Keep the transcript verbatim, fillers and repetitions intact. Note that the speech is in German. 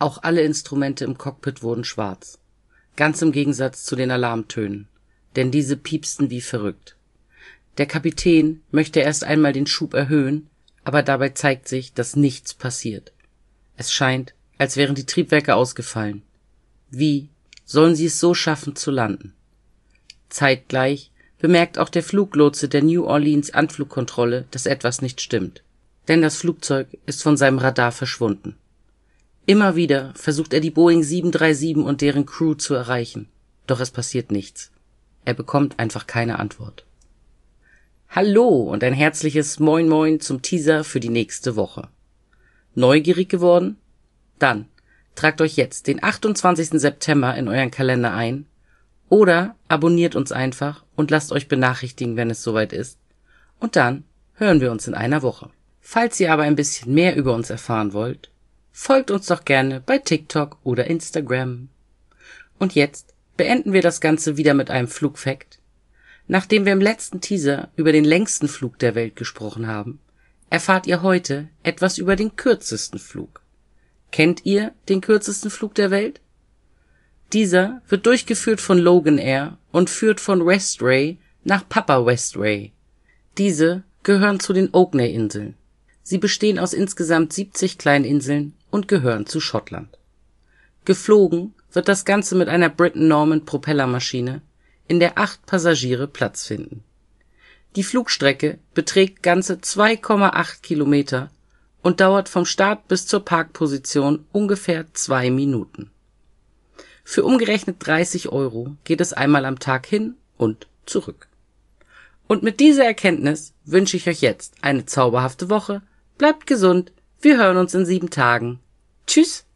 Auch alle Instrumente im Cockpit wurden schwarz. Ganz im Gegensatz zu den Alarmtönen, denn diese piepsten wie verrückt. Der Kapitän möchte erst einmal den Schub erhöhen, aber dabei zeigt sich, dass nichts passiert. Es scheint, als wären die Triebwerke ausgefallen. Wie sollen sie es so schaffen zu landen? Zeitgleich bemerkt auch der Fluglotse der New Orleans Anflugkontrolle, dass etwas nicht stimmt, denn das Flugzeug ist von seinem Radar verschwunden. Immer wieder versucht er die Boeing sieben drei sieben und deren Crew zu erreichen, doch es passiert nichts. Er bekommt einfach keine Antwort. Hallo und ein herzliches Moin Moin zum Teaser für die nächste Woche. Neugierig geworden? Dann tragt euch jetzt den achtundzwanzigsten September in euren Kalender ein oder abonniert uns einfach und lasst euch benachrichtigen, wenn es soweit ist. Und dann hören wir uns in einer Woche. Falls ihr aber ein bisschen mehr über uns erfahren wollt, folgt uns doch gerne bei TikTok oder Instagram. Und jetzt beenden wir das Ganze wieder mit einem Flugfact. Nachdem wir im letzten Teaser über den längsten Flug der Welt gesprochen haben, erfahrt ihr heute etwas über den kürzesten Flug. Kennt ihr den kürzesten Flug der Welt? Dieser wird durchgeführt von Logan Air und führt von Westray nach Papa Westray. Diese gehören zu den Orkney-Inseln. Sie bestehen aus insgesamt siebzig Kleininseln und gehören zu Schottland. Geflogen wird das Ganze mit einer Britten-Norman Propellermaschine, in der acht Passagiere Platz finden. Die Flugstrecke beträgt ganze zwei Komma acht Kilometer und dauert vom Start bis zur Parkposition ungefähr zwei Minuten. Für umgerechnet dreißig Euro geht es einmal am Tag hin und zurück. Und mit dieser Erkenntnis wünsche ich euch jetzt eine zauberhafte Woche. Bleibt gesund, wir hören uns in sieben Tagen. Tschüss!